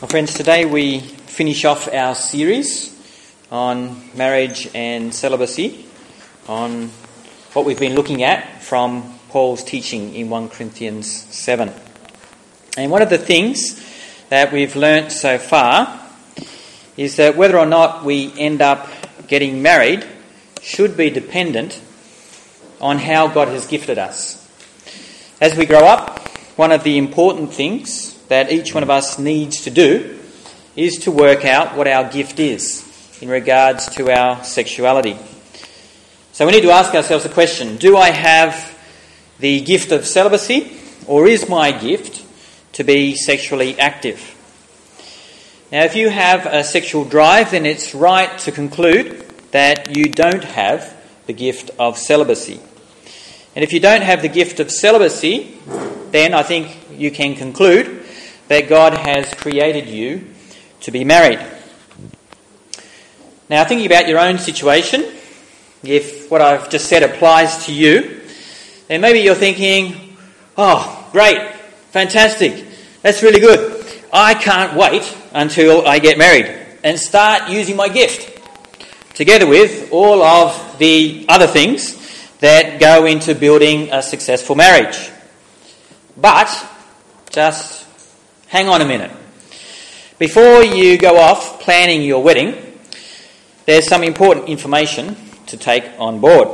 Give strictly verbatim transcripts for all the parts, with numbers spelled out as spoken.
Well, friends, today we finish off our series on marriage and celibacy, on what we've been looking at from Paul's teaching in First Corinthians seven. And one of the things that we've learnt so far is that whether or not we end up getting married should be dependent on how God has gifted us. As we grow up, one of the important things that each one of us needs to do is to work out what our gift is in regards to our sexuality. So we need to ask ourselves the question, do I have the gift of celibacy, or is my gift to be sexually active? Now, if you have a sexual drive, then it's right to conclude that you don't have the gift of celibacy. And if you don't have the gift of celibacy, then I think you can conclude that God has created you to be married. Now, thinking about your own situation, if what I've just said applies to you, then maybe you're thinking, oh, great, fantastic, that's really good. I can't wait until I get married and start using my gift, together with all of the other things that go into building a successful marriage. But just hang on a minute. Before you go off planning your wedding, there's some important information to take on board.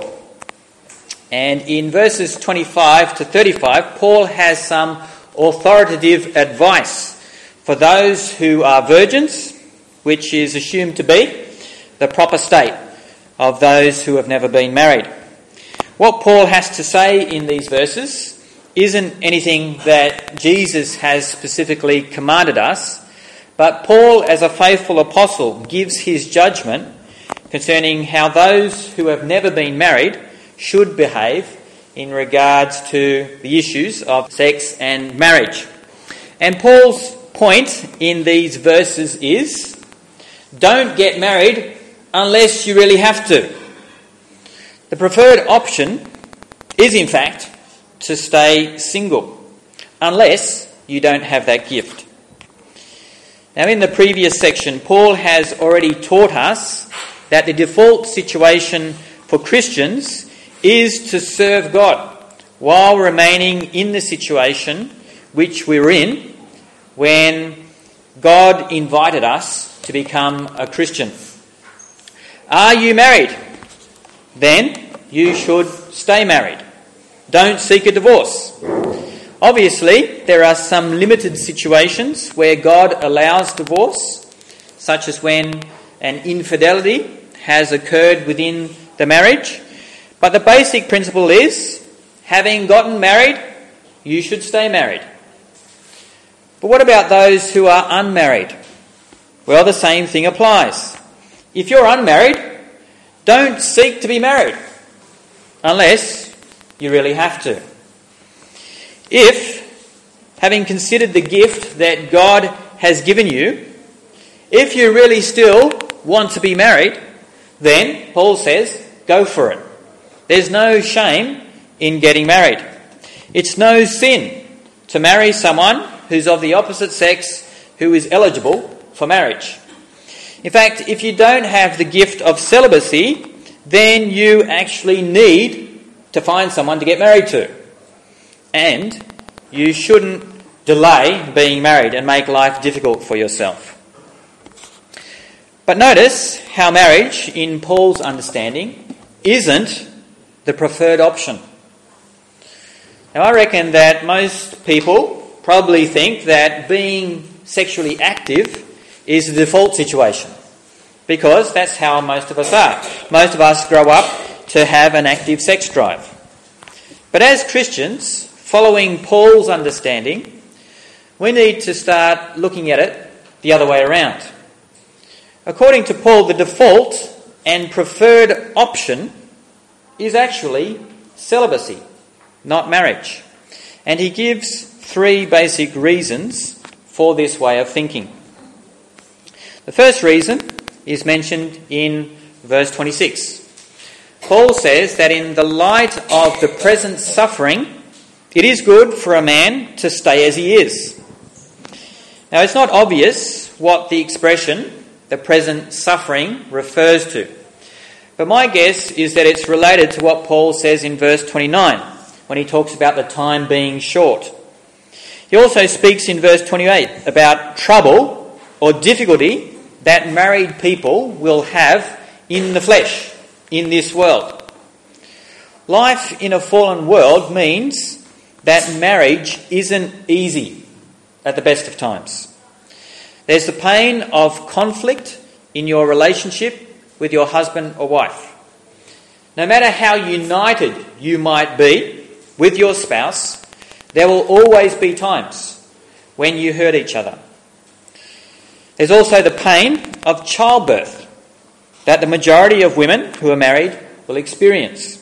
And in verses twenty-five to thirty-five, Paul has some authoritative advice for those who are virgins, which is assumed to be the proper state of those who have never been married. What Paul has to say in these verses isn't anything that Jesus has specifically commanded us, but Paul, as a faithful apostle, gives his judgment concerning how those who have never been married should behave in regards to the issues of sex and marriage. And Paul's point in these verses is, don't get married unless you really have to. The preferred option is, in fact, to stay single, unless you don't have that gift. Now, in the previous section, Paul has already taught us that the default situation for Christians is to serve God while remaining in the situation which we're in when God invited us to become a Christian. Are you married? Then you should stay married. Don't seek a divorce. Obviously, there are some limited situations where God allows divorce, such as when an infidelity has occurred within the marriage. But the basic principle is, having gotten married, you should stay married. But what about those who are unmarried? Well, the same thing applies. If you're unmarried, don't seek to be married, unless you really have to. If, having considered the gift that God has given you, if you really still want to be married, then, Paul says, go for it. There's no shame in getting married. It's no sin to marry someone who's of the opposite sex who is eligible for marriage. In fact, if you don't have the gift of celibacy, then you actually need to find someone to get married to. And you shouldn't delay being married and make life difficult for yourself. But notice how marriage, in Paul's understanding, isn't the preferred option. Now, I reckon that most people probably think that being sexually active is the default situation, because that's how most of us are. Most of us grow up to have an active sex drive. But as Christians, following Paul's understanding, we need to start looking at it the other way around. According to Paul, the default and preferred option is actually celibacy, not marriage. And he gives three basic reasons for this way of thinking. The first reason is mentioned in verse twenty-six. Paul says that in the light of the present suffering, it is good for a man to stay as he is. Now, it's not obvious what the expression, the present suffering, refers to. But my guess is that it's related to what Paul says in verse twenty-nine, when he talks about the time being short. He also speaks in verse twenty-eight about trouble or difficulty that married people will have in the flesh, in this world. Life in a fallen world means that marriage isn't easy at the best of times. There's the pain of conflict in your relationship with your husband or wife. No matter how united you might be with your spouse, there will always be times when you hurt each other. There's also the pain of childbirth that the majority of women who are married will experience.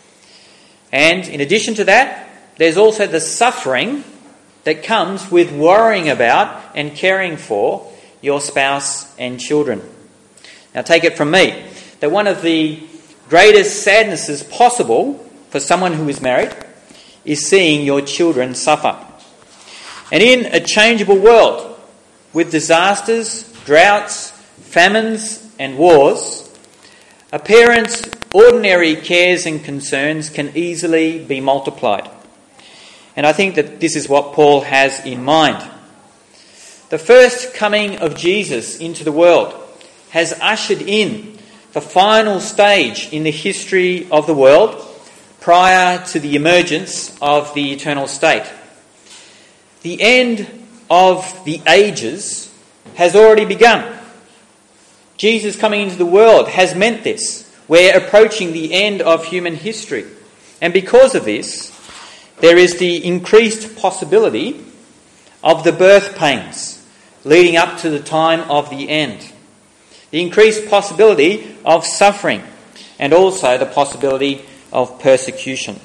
And in addition to that, there's also the suffering that comes with worrying about and caring for your spouse and children. Now, take it from me that one of the greatest sadnesses possible for someone who is married is seeing your children suffer. And in a changeable world with disasters, droughts, famines and wars, a parent's ordinary cares and concerns can easily be multiplied. And I think that this is what Paul has in mind. The first coming of Jesus into the world has ushered in the final stage in the history of the world prior to the emergence of the eternal state. The end of the ages has already begun. Jesus coming into the world has meant this. We're approaching the end of human history. And because of this, there is the increased possibility of the birth pains leading up to the time of the end. The increased possibility of suffering and also the possibility of persecution.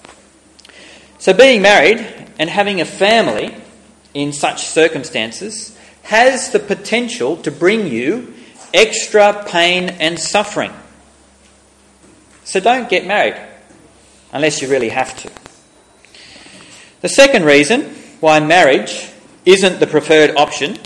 So being married and having a family in such circumstances has the potential to bring you extra pain and suffering. So don't get married unless you really have to. The second reason why marriage isn't the preferred option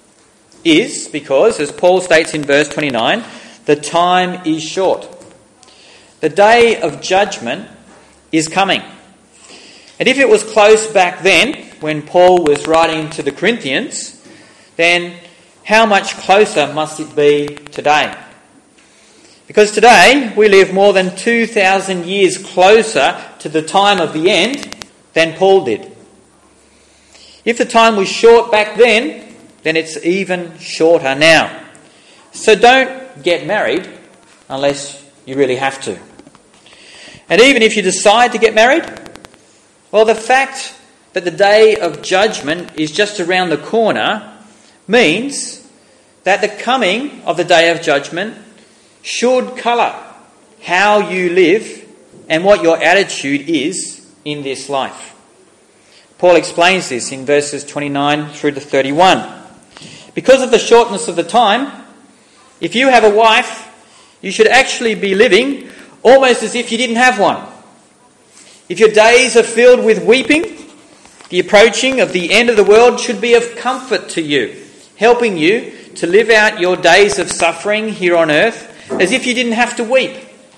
is because, as Paul states in verse twenty-nine, the time is short. The day of judgment is coming. And if it was close back then, when Paul was writing to the Corinthians, then how much closer must it be today? Because today we live more than two thousand years closer to the time of the end than Paul did. If the time was short back then, then it's even shorter now. So don't get married unless you really have to. And even if you decide to get married, well, the fact that the day of judgment is just around the corner means that the coming of the day of judgment should colour how you live and what your attitude is in this life. Paul explains this in verses twenty-nine through to thirty-one. Because of the shortness of the time, if you have a wife, you should actually be living almost as if you didn't have one. If your days are filled with weeping, the approaching of the end of the world should be of comfort to you, helping you to live out your days of suffering here on earth as if you didn't have to weep.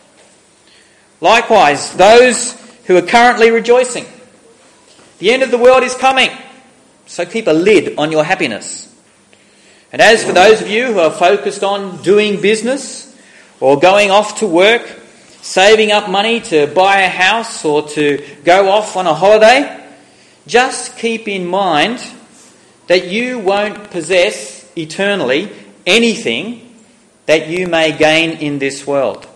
Likewise, those who are currently rejoicing, the end of the world is coming, so keep a lid on your happiness. And as for those of you who are focused on doing business or going off to work, saving up money to buy a house or to go off on a holiday, just keep in mind that you won't possess eternally anything that you may gain in this world.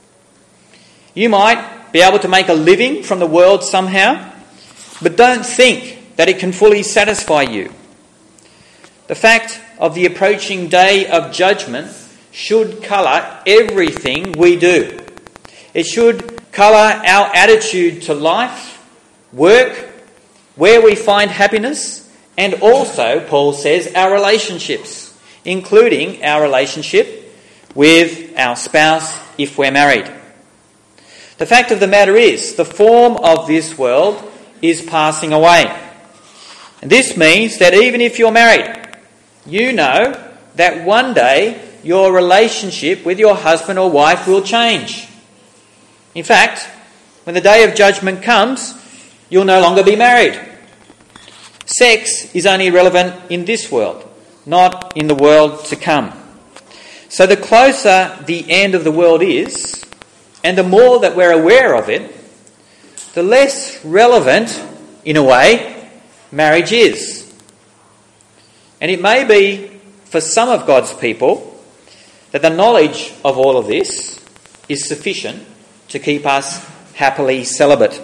You might be able to make a living from the world somehow, but don't think that it can fully satisfy you. The fact of the approaching day of judgment should colour everything we do. It should colour our attitude to life, work, where we find happiness, and also, Paul says, our relationships, including our relationship with our spouse if we're married. The fact of the matter is, the form of this world is passing away. And this means that even if you're married, you know that one day your relationship with your husband or wife will change. In fact, when the day of judgment comes, you'll no longer be married. Sex is only relevant in this world, not in the world to come. So the closer the end of the world is, and the more that we're aware of it, the less relevant, in a way, marriage is. And it may be, for some of God's people, that the knowledge of all of this is sufficient to keep us happily celibate.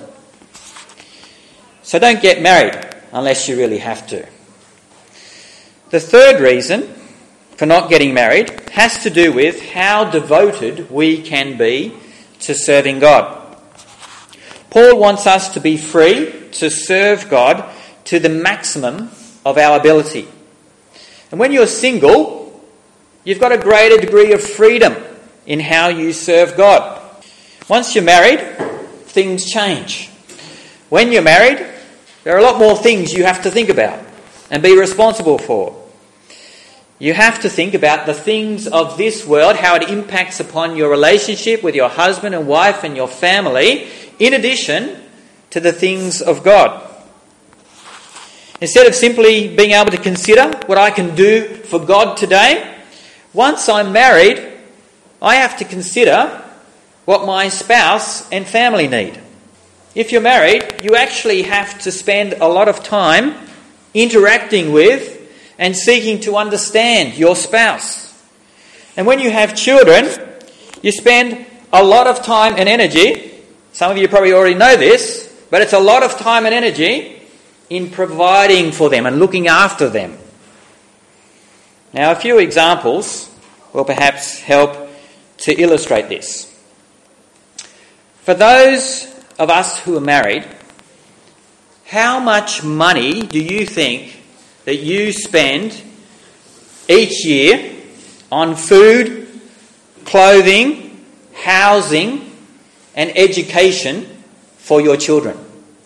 So don't get married unless you really have to. The third reason for not getting married has to do with how devoted we can be to serving God. Paul wants us to be free to serve God to the maximum of our ability. And when you're single, you've got a greater degree of freedom in how you serve God. Once you're married, things change. When you're married, there are a lot more things you have to think about and be responsible for. You have to think about the things of this world, how it impacts upon your relationship with your husband and wife and your family, in addition to the things of God. Instead of simply being able to consider what I can do for God today, once I'm married, I have to consider what my spouse and family need. If you're married, you actually have to spend a lot of time interacting with and seeking to understand your spouse. And when you have children, you spend a lot of time and energy, some of you probably already know this, but it's a lot of time and energy in providing for them and looking after them. Now, a few examples will perhaps help to illustrate this. For those of us who are married, how much money do you think that you spend each year on food, clothing, housing, and education for your children?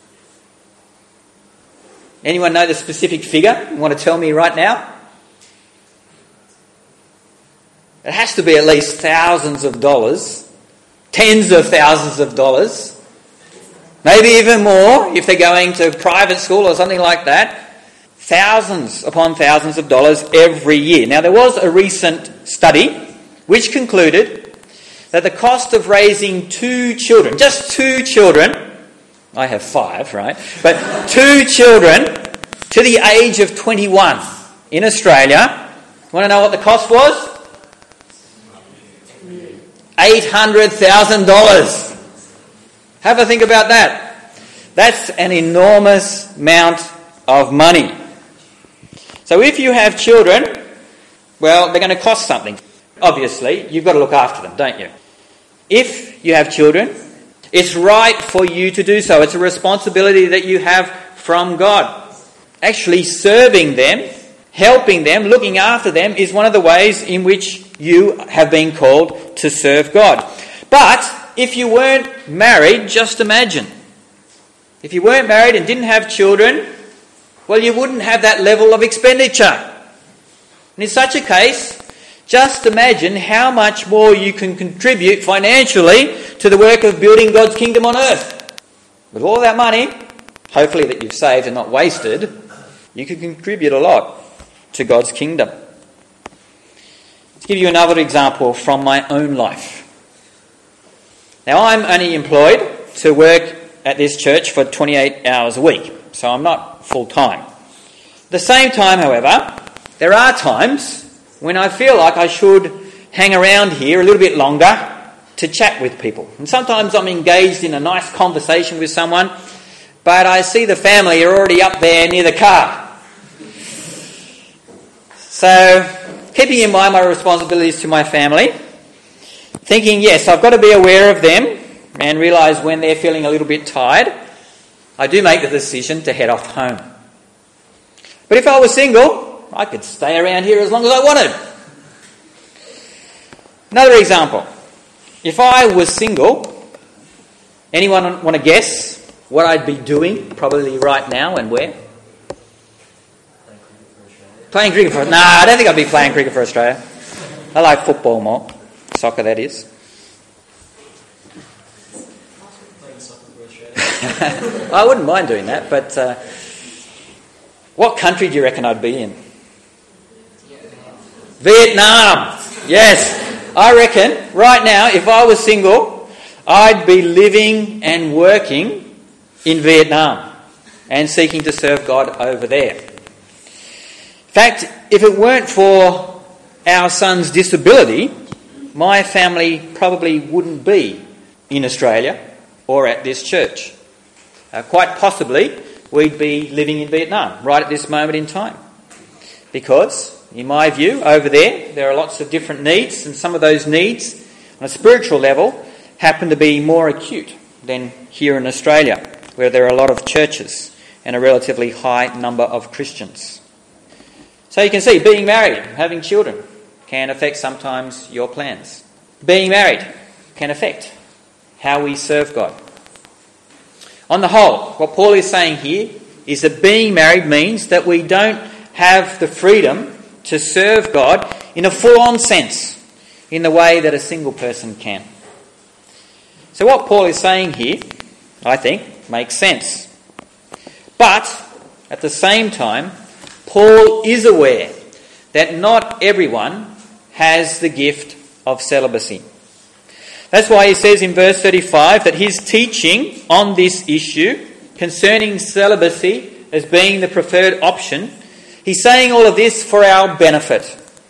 Anyone know the specific figure? You want to tell me right now? It has to be at least thousands of dollars, tens of thousands of dollars, maybe even more if they're going to private school or something like that. Thousands upon thousands of dollars every year. Now, there was a recent study which concluded that the cost of raising two children, just two children, I have five, right? But two children to the age of twenty-one in Australia, want to know what the cost was? eight hundred thousand dollars. Have a think about that. That's an enormous amount of money. So if you have children, well, they're going to cost something. Obviously, you've got to look after them, don't you? If you have children, it's right for you to do so. It's a responsibility that you have from God. Actually, serving them, helping them, looking after them is one of the ways in which you have been called to serve God. But if you weren't married, just imagine. If you weren't married and didn't have children, well, you wouldn't have that level of expenditure. And in such a case, just imagine how much more you can contribute financially to the work of building God's kingdom on earth. With all that money, hopefully that you've saved and not wasted, you can contribute a lot to God's kingdom. Let's give you another example from my own life. Now, I'm only employed to work at this church for twenty-eight hours a week, so I'm not full-time. At the same time, however, there are times when I feel like I should hang around here a little bit longer to chat with people. And sometimes I'm engaged in a nice conversation with someone, but I see the family are already up there near the car. So, keeping in mind my responsibilities to my family, thinking, yes, I've got to be aware of them and realise when they're feeling a little bit tired, I do make the decision to head off home. But if I was single, I could stay around here as long as I wanted. Another example. If I was single, anyone want to guess what I'd be doing probably right now and where? Playing cricket for... No, I don't think I'd be playing cricket for Australia. I like football more. Soccer, that is. I wouldn't mind doing that, but uh, what country do you reckon I'd be in? Vietnam. Yes. I reckon right now, if I was single, I'd be living and working in Vietnam and seeking to serve God over there. In fact, if it weren't for our son's disability, my family probably wouldn't be in Australia or at this church. Uh, quite possibly, we'd be living in Vietnam right at this moment in time. Because, in my view, over there, there are lots of different needs, and some of those needs, on a spiritual level, happen to be more acute than here in Australia, where there are a lot of churches and a relatively high number of Christians. So you can see, being married, having children, can affect sometimes your plans. Being married can affect how we serve God. On the whole, what Paul is saying here is that being married means that we don't have the freedom to serve God in a full-on sense, in the way that a single person can. So what Paul is saying here, I think, makes sense. But, at the same time, Paul is aware that not everyone has the gift of celibacy. That's why he says in verse thirty-five that his teaching on this issue concerning celibacy as being the preferred option, he's saying all of this for our benefit,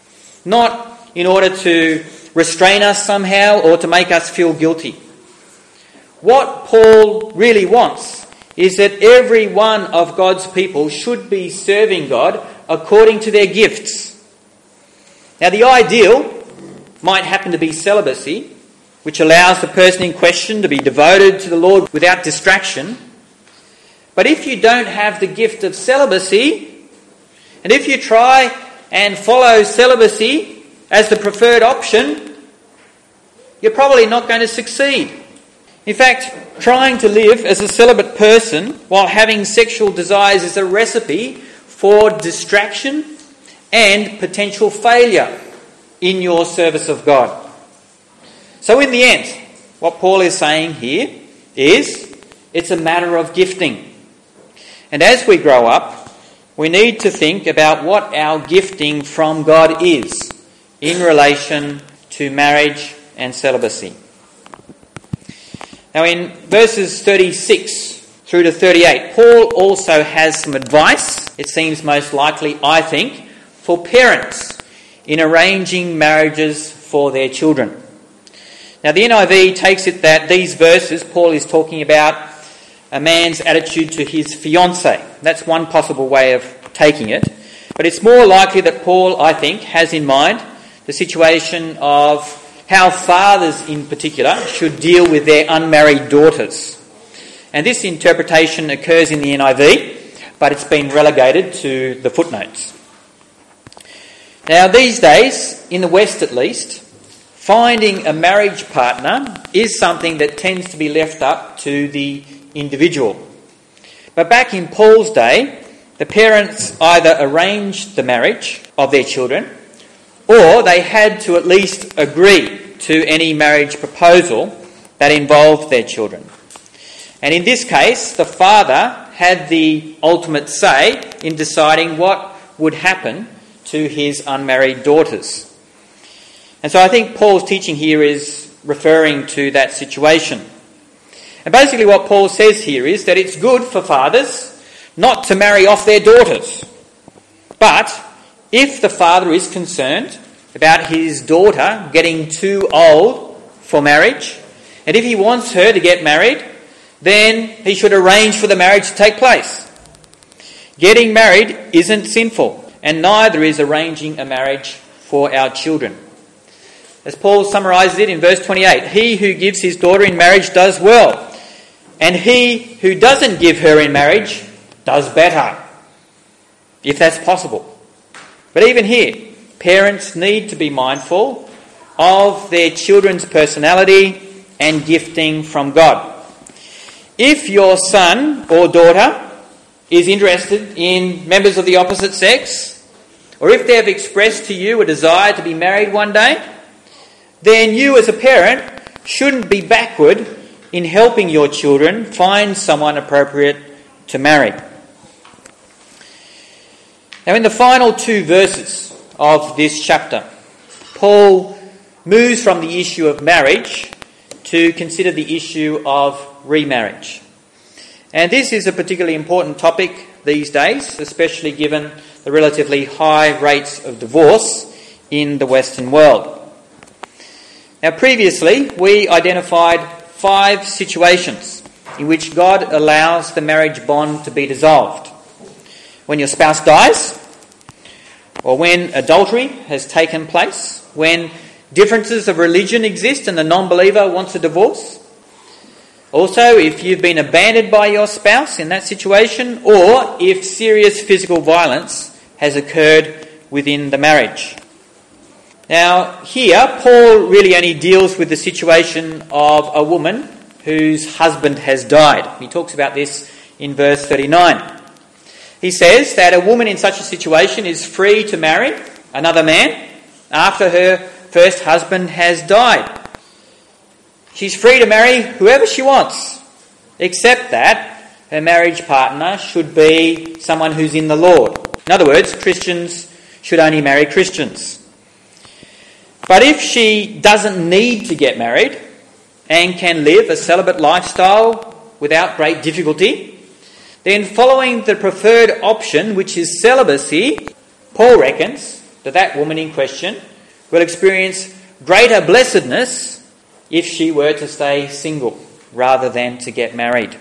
not in order to restrain us somehow or to make us feel guilty. What Paul really wants is that every one of God's people should be serving God according to their gifts. Now, the ideal might happen to be celibacy, which allows the person in question to be devoted to the Lord without distraction. But if you don't have the gift of celibacy, and if you try and follow celibacy as the preferred option, you're probably not going to succeed. In fact, trying to live as a celibate person while having sexual desires is a recipe for distraction and potential failure in your service of God. So in the end, what Paul is saying here is it's a matter of gifting. And as we grow up, we need to think about what our gifting from God is in relation to marriage and celibacy. Now in verses thirty-six through to thirty-eight, Paul also has some advice, it seems most likely, I think, for parents in arranging marriages for their children. Now the N I V takes it that these verses, Paul is talking about a man's attitude to his fiancée. That's one possible way of taking it. But it's more likely that Paul, I think, has in mind the situation of how fathers in particular should deal with their unmarried daughters. And this interpretation occurs in the N I V, but it's been relegated to the footnotes. Now these days, in the West at least, finding a marriage partner is something that tends to be left up to the individual. But back in Paul's day, the parents either arranged the marriage of their children or they had to at least agree to any marriage proposal that involved their children. And in this case, the father had the ultimate say in deciding what would happen to his unmarried daughters. And so I think Paul's teaching here is referring to that situation. And basically what Paul says here is that it's good for fathers not to marry off their daughters. But if the father is concerned about his daughter getting too old for marriage, and if he wants her to get married, then he should arrange for the marriage to take place. Getting married isn't sinful, and neither is arranging a marriage for our children. As Paul summarises it in verse twenty-eight, he who gives his daughter in marriage does well, and he who doesn't give her in marriage does better, if that's possible. But even here, parents need to be mindful of their children's personality and gifting from God. If your son or daughter is interested in members of the opposite sex, or if they have expressed to you a desire to be married one day, then you as a parent shouldn't be backward in helping your children find someone appropriate to marry. Now, in the final two verses of this chapter, Paul moves from the issue of marriage to consider the issue of remarriage. And this is a particularly important topic these days, especially given the relatively high rates of divorce in the Western world. Now, previously, we identified five situations in which God allows the marriage bond to be dissolved. When your spouse dies, or when adultery has taken place, when differences of religion exist and the non-believer wants a divorce. Also, if you've been abandoned by your spouse in that situation, or if serious physical violence has occurred within the marriage. Now, here, Paul really only deals with the situation of a woman whose husband has died. He talks about this in verse thirty-nine. He says that a woman in such a situation is free to marry another man after her first husband has died. She's free to marry whoever she wants, except that her marriage partner should be someone who's in the Lord. In other words, Christians should only marry Christians. But if she doesn't need to get married and can live a celibate lifestyle without great difficulty, then following the preferred option, which is celibacy, Paul reckons that that woman in question will experience greater blessedness if she were to stay single rather than to get married.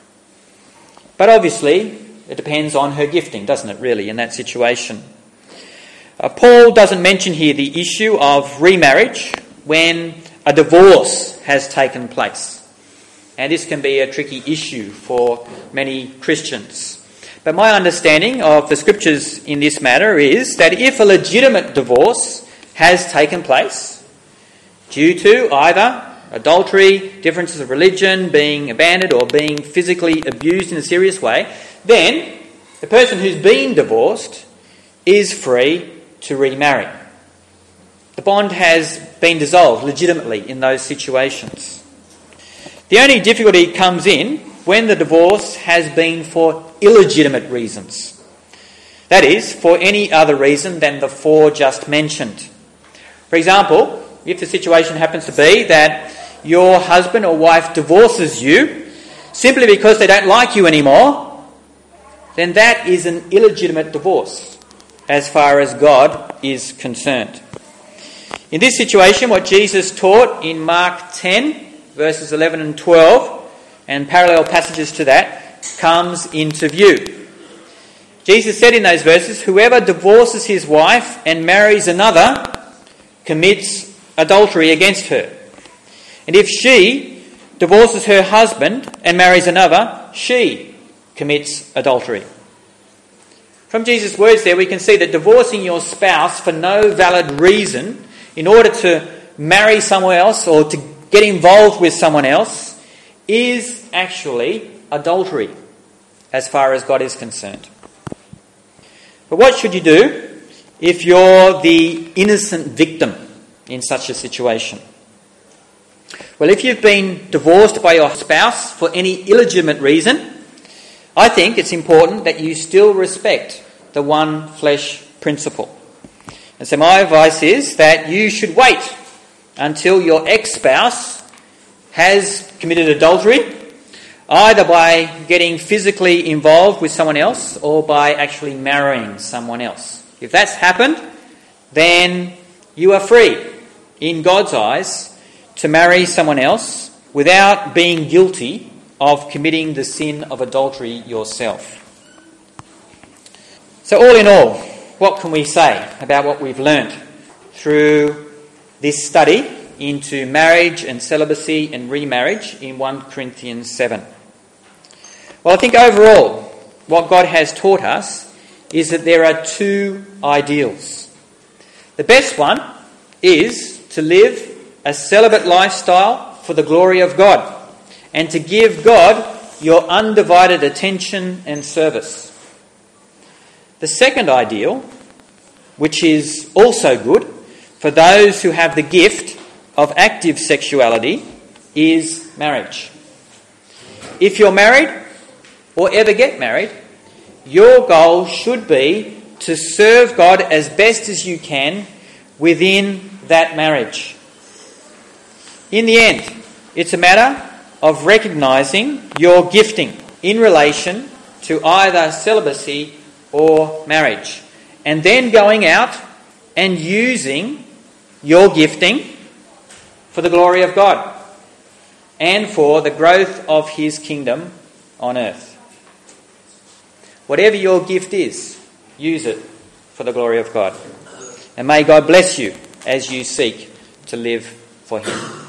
But obviously, it depends on her gifting, doesn't it, really, in that situation? Uh, Paul doesn't mention here the issue of remarriage when a divorce has taken place. And this can be a tricky issue for many Christians. But my understanding of the scriptures in this matter is that if a legitimate divorce has taken place due to either adultery, differences of religion, being abandoned or being physically abused in a serious way, then the person who's been divorced is free to remarry. The bond has been dissolved legitimately in those situations. The only difficulty comes in when the divorce has been for illegitimate reasons. That is, for any other reason than the four just mentioned. For example, if the situation happens to be that your husband or wife divorces you simply because they don't like you anymore, then that is an illegitimate divorce as far as God is concerned. In this situation, what Jesus taught in Mark ten, verses eleven and twelve, and parallel passages to that, comes into view. Jesus said in those verses, "Whoever divorces his wife and marries another commits adultery against her. And if she divorces her husband and marries another, she commits adultery." From Jesus' words there, we can see that divorcing your spouse for no valid reason in order to marry someone else or to get involved with someone else is actually adultery as far as God is concerned. But what should you do if you're the innocent victim in such a situation? Well, if you've been divorced by your spouse for any illegitimate reason, I think it's important that you still respect the one flesh principle. And so my advice is that you should wait until your ex-spouse has committed adultery, either by getting physically involved with someone else or by actually marrying someone else. If that's happened, then you are free, in God's eyes, to marry someone else without being guilty of committing the sin of adultery yourself. So all in all, what can we say about what we've learnt through this study into marriage and celibacy and remarriage in First Corinthians seven? Well, I think overall, what God has taught us is that there are two ideals. The best one is to live a celibate lifestyle for the glory of God and to give God your undivided attention and service. The second ideal which is also good for those who have the gift of active sexuality, is marriage. If you're married or ever get married, your goal should be to serve God as best as you can within that marriage. In the end, it's a matter of recognising your gifting in relation to either celibacy or marriage, and then going out and using your gifting for the glory of God and for the growth of His kingdom on earth. Whatever your gift is, use it for the glory of God. And may God bless you as you seek to live for Him.